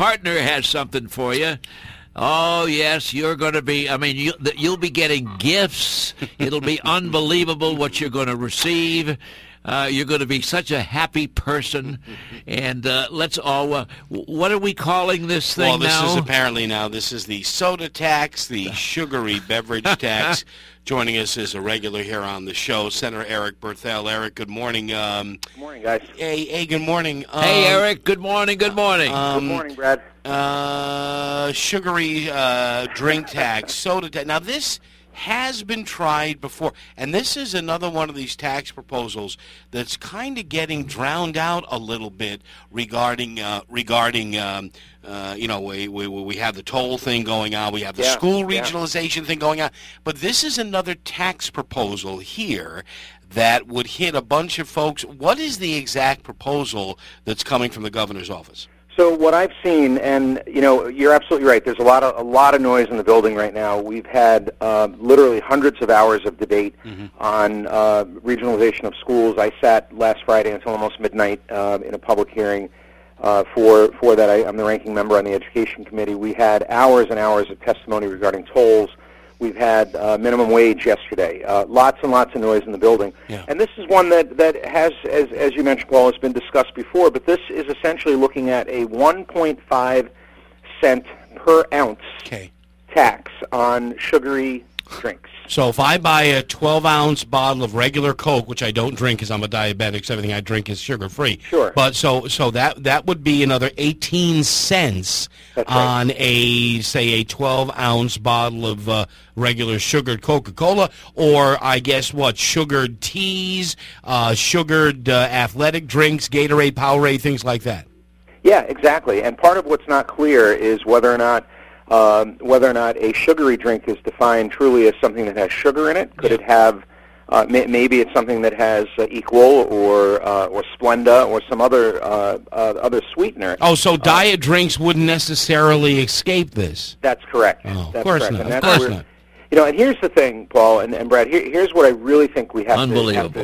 partner has something for you. Oh, yes, you're going to be, you'll be getting gifts. It'll be unbelievable what you're going to receive. You're going to be such a happy person. And let's all, what are we calling this thing now? Well, this is the soda tax, the sugary beverage tax. Joining us is a regular here on the show, Senator Eric Berthel. Eric, good morning. Good morning, guys. Hey, good morning. Hey, Eric, good morning, good morning. Good morning, Brad. Sugary drink tax, soda tax. Now, this has been tried before, and this is another one of these tax proposals that's kind of getting drowned out a little bit regarding we have the toll thing going on, we have the school regionalization thing going on, but this is another tax proposal here that would hit a bunch of folks. What is the exact proposal that's coming from the governor's office? So what I've seen, and you're absolutely right. There's a lot of noise in the building right now. We've had literally hundreds of hours of debate on regionalization of schools. I sat last Friday until almost midnight in a public hearing for that. I'm the ranking member on the Education Committee. We had hours and hours of testimony regarding tolls. We've had minimum wage yesterday. Lots and lots of noise in the building. Yeah. And this is one that has, as you mentioned, Paul, has been discussed before, but this is essentially looking at a 1.5 cent per ounce tax on sugary drinks. So if I buy a 12-ounce bottle of regular Coke, which I don't drink because I'm a diabetic, so everything I drink is sugar-free. Sure. But so that would be another 18 cents on a 12-ounce bottle of regular sugared Coca-Cola, or I guess sugared teas, sugared athletic drinks, Gatorade, Powerade, things like that. Yeah, exactly. And part of what's not clear is whether or not a sugary drink is defined truly as something that has sugar in it. Could it have, maybe it's something that has Equal or Splenda or some other sweetener. Oh, so diet drinks wouldn't necessarily escape this? That's correct. Oh, that's of course correct. not. And of course not. And here's the thing, Paul and Brad. Here's what I really think we have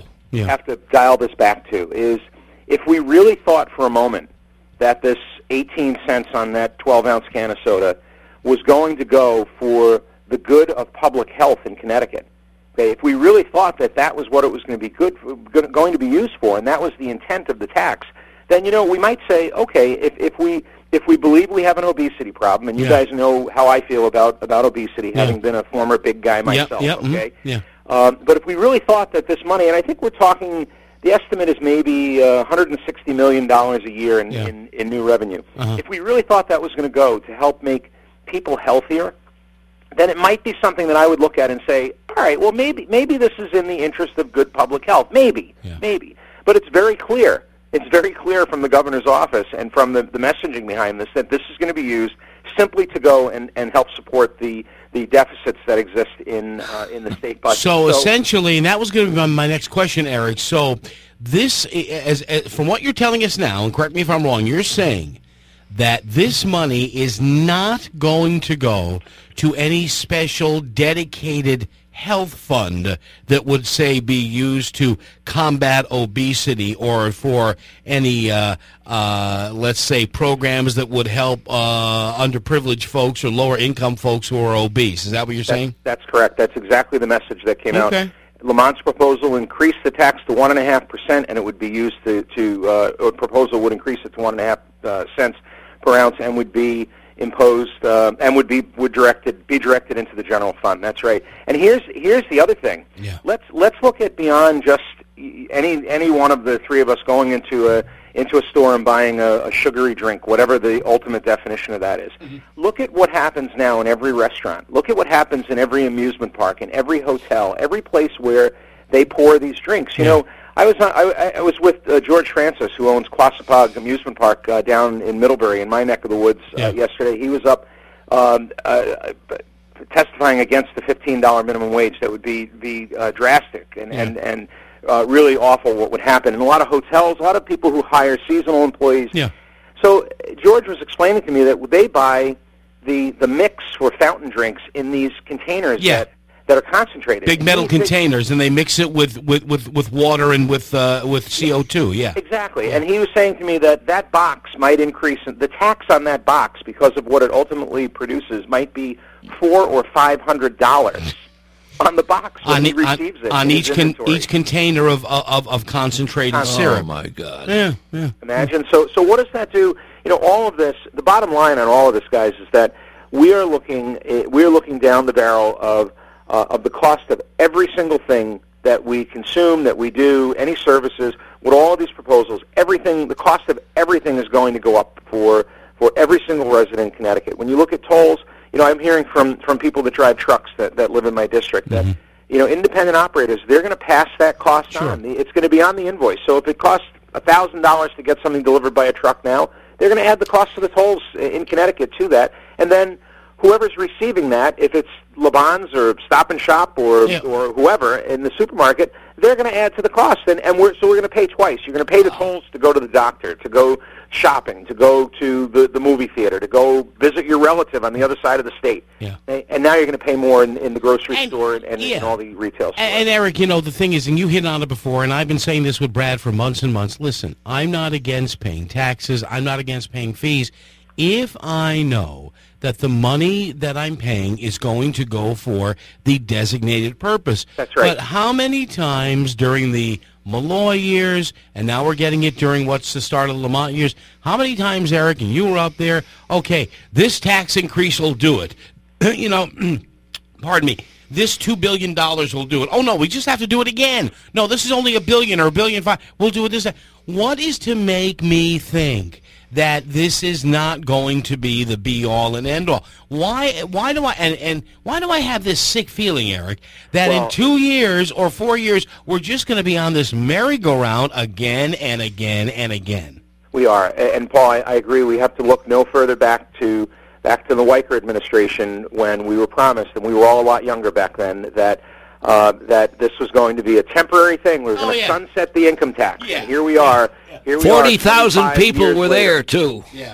to dial this back to is if we really thought for a moment that this 18 cents on that 12-ounce can of soda was going to go for the good of public health in Connecticut. Okay, if we really thought that was what it was going to be used for, and that was the intent of the tax, then we might say, okay, if we believe we have an obesity problem, and you guys know how I feel about obesity, having been a former big guy myself. Okay, but if we really thought that this money, and I think we're talking, the estimate is maybe $160 million a year in new revenue. If we really thought that was going to go to help make people healthier, then it might be something that I would look at and say, all right, well, maybe this is in the interest of good public health. Maybe. But it's very clear. It's very clear from the governor's office and from the messaging behind this that this is going to be used simply to go and help support the deficits that exist in the state budget. So essentially, and that was going to be my next question, Eric, so this, as from what you're telling us now, and correct me if I'm wrong, you're saying that this money is not going to go to any special dedicated health fund that would, say, be used to combat obesity or for any, let's say, programs that would help underprivileged folks or lower-income folks who are obese. Is that what you're saying? That's correct. That's exactly the message that came out. Lamont's proposal increased the tax to 1.5%, and it would be used proposal would increase it to 1.5 cents per ounce, and would be imposed and would be directed into the general fund. That's right. And here's the other thing. Yeah. Let's look at beyond just any one of the three of us going into a store and buying a sugary drink, whatever the ultimate definition of that is. Look at what happens now in every restaurant. Look at what happens in every amusement park, in every hotel, every place where they pour these drinks. You know, I was with George Francis, who owns Quassapag Amusement Park down in Middlebury, in my neck of the woods, yesterday. He was up testifying against the $15 minimum wage. That would be drastic and really awful what would happen. And a lot of hotels, a lot of people who hire seasonal employees. Yeah. So George was explaining to me that they buy the mix for fountain drinks in these containers that are concentrated. Big metal containers, and they mix it with water and with CO2, yeah. Exactly. And he was saying to me that box might increase, the tax on that box, because of what it ultimately produces, might be $400 or $500 on the box when he receives it. On each container of concentrated syrup. Oh, my God. Yeah. Imagine. So what does that do? All of this, the bottom line on all of this, guys, is that we are looking down the barrel of the cost of every single thing that we consume, that we do, any services. With all of these proposals, the cost of everything is going to go up for every single resident in Connecticut. When you look at tolls, I'm hearing from people that drive trucks that live in my district that, independent operators, they're going to pass that cost on. It's going to be on the invoice. So if it costs $1,000 to get something delivered by a truck now, they're going to add the cost of the tolls in Connecticut to that. And then whoever's receiving that, if it's Laban's or Stop and Shop or whoever in the supermarket, they're going to add to the cost. And we're going to pay twice. You're going to pay the tolls to go to the doctor, to go shopping, to go to the movie theater, to go visit your relative on the other side of the state. Yeah. And now you're going to pay more in the grocery store and in all the retail stores. And Eric, the thing is, and you hit on it before, and I've been saying this with Brad for months and months, listen, I'm not against paying taxes. I'm not against paying fees. If I know that the money that I'm paying is going to go for the designated purpose. That's right. But how many times during the Malloy years, and now we're getting it during what's the start of the Lamont years, how many times, Eric, and you were up there, okay, this tax increase will do it. Pardon me, this $2 billion will do it. Oh, no, we just have to do it again. No, this is only $1 billion or $1.5 billion. We'll do it this time. What is to make me think that this is not going to be the be-all and end-all? Why do I have this sick feeling, Eric, that in 2 years or 4 years we're just going to be on this merry-go-round again and again and again? We are, and Paul, I agree. We have to look no further back to the Weicker administration, when we were promised, and we were all a lot younger back then, that this was going to be a temporary thing. We were going to sunset the income tax. Yeah. And here we are. 40,000 people were there, too. Yeah,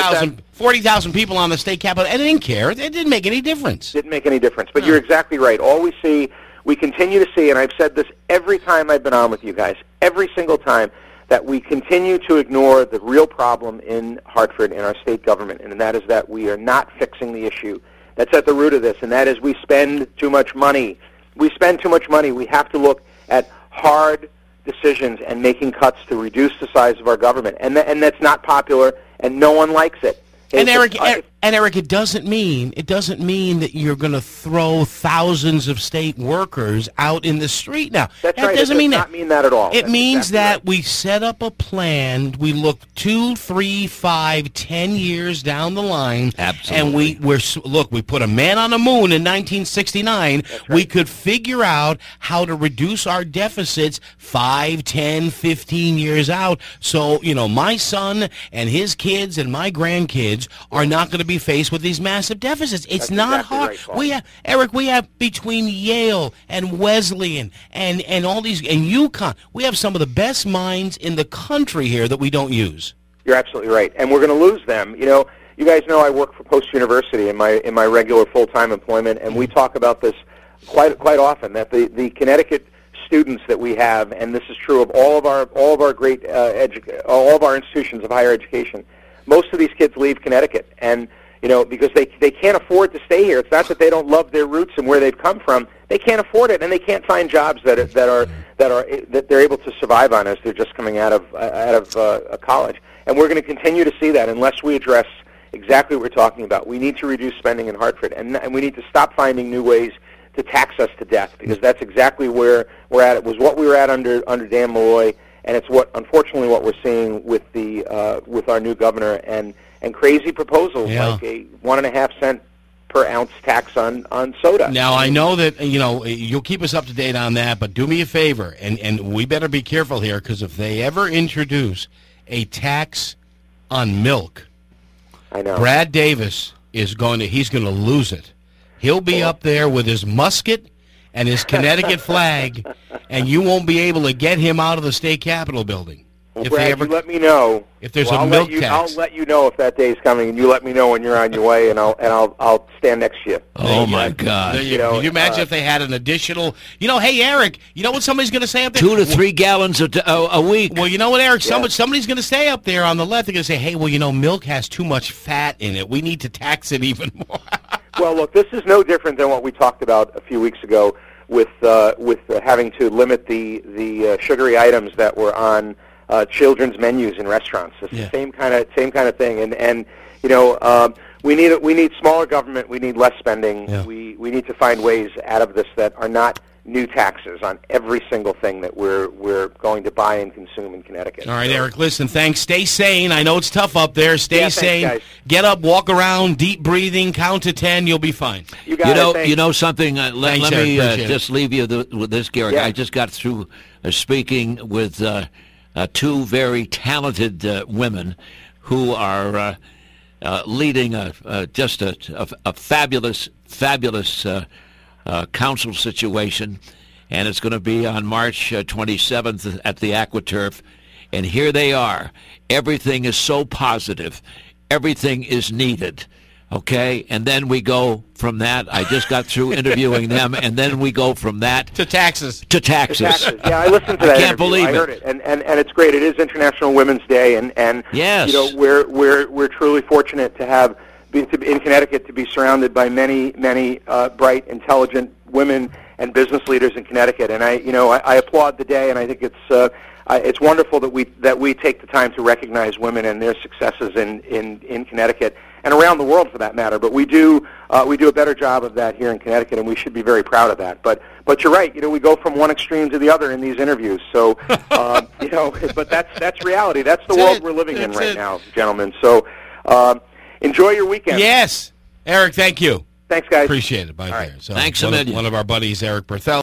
40,000 people on the state capitol. And they didn't care. It didn't make any difference. Didn't make any difference. But you're exactly right. All we continue to see, and I've said this every time I've been on with you guys, every single time, that we continue to ignore the real problem in Hartford, in our state government, and that is that we are not fixing the issue that's at the root of this, and that is we spend too much money. We spend too much money. We have to look at hard decisions and making cuts to reduce the size of our government, and that's not popular, and no one likes it. And Eric, it doesn't mean that you're going to throw thousands of state workers out in the street now. That's right. Doesn't it does not mean that at all. It means that we set up a plan. We look 2, 3, 5, 10 years down the line. Absolutely. And we put a man on the moon in 1969. Right. We could figure out how to reduce our deficits 5, 10, 15 years out. So, my son and his kids and my grandkids are not going to be faced with these massive deficits. It's not exactly hard. Right, We have between Yale and Wesleyan and all these, and UConn, we have some of the best minds in the country here that we don't use. You're absolutely right, and we're going to lose them. You guys know I work for Post University in my regular full-time employment, and we talk about this quite often, that the Connecticut students that we have, and this is true of all of our great all of our institutions of higher education. Most of these kids leave Connecticut, and because they can't afford to stay here. It's not that they don't love their roots and where they've come from. They can't afford it, and they can't find jobs that they're able to survive on as they're just coming out of college. And we're going to continue to see that unless we address exactly what we're talking about. We need to reduce spending in Hartford, and we need to stop finding new ways to tax us to death, because that's exactly where we're at. It was what we were at under Dan Malloy. And it's unfortunately what we're seeing with with our new governor and crazy proposals like a 1.5 cent per ounce tax on soda. Now I know that you'll keep us up to date on that, but do me a favor, and we better be careful here, because if they ever introduce a tax on milk, I know Brad Davis he's going to lose it. He'll be up there with his musket and his Connecticut flag, and you won't be able to get him out of the state capitol building. Well, Brad, you let me know if there's a milk tax. I'll let you know if that day is coming, and you let me know when you're on your way, and I'll stand next to you. Oh my God! Can you imagine if they had an additional? Hey Eric, you know what somebody's going to say up there? 2 to 3 gallons a week. Well, you know what, Eric? Somebody's going to say up there on the left. They're going to say, "Hey, well, milk has too much fat in it. We need to tax it even more." Well, look, this is no different than what we talked about a few weeks ago with having to limit the sugary items that were on children's menus in restaurants. It's the same kind of thing. And we need smaller government. We need less spending. Yeah. We need to find ways out of this that are not new taxes on every single thing that we're going to buy and consume in Connecticut. All right, Eric, listen, thanks. Stay sane. I know it's tough up there. Stay sane. Guys. Get up, walk around, deep breathing, count to 10. You'll be fine. You got it. You know something? Let me just leave you with this, Garrick. Yeah. I just got through speaking with 2 very talented women who are leading just a fabulous council situation, and it's going to be on March 27th at the AquaTurf. And here they are. Everything is so positive. Everything is needed. Okay? And then we go from that. I just got through interviewing them, and then we go from that to taxes. Yeah, I listened to that. I can't believe I heard it. And it's great. It is International Women's Day, and yes. We're truly fortunate to have in Connecticut to be surrounded by many bright, intelligent women and business leaders in Connecticut. And I applaud the day, and I think it's wonderful that we take the time to recognize women and their successes in Connecticut and around the world for that matter. But we do a better job of that here in Connecticut, and we should be very proud of that. But you're right. We go from one extreme to the other in these interviews. So but that's reality. That's the world we're living in right now, gentlemen. So. Enjoy your weekend. Yes. Eric, thank you. Thanks, guys. Appreciate it. Bye. All right. So thanks a million. One of our buddies, Eric Berthel.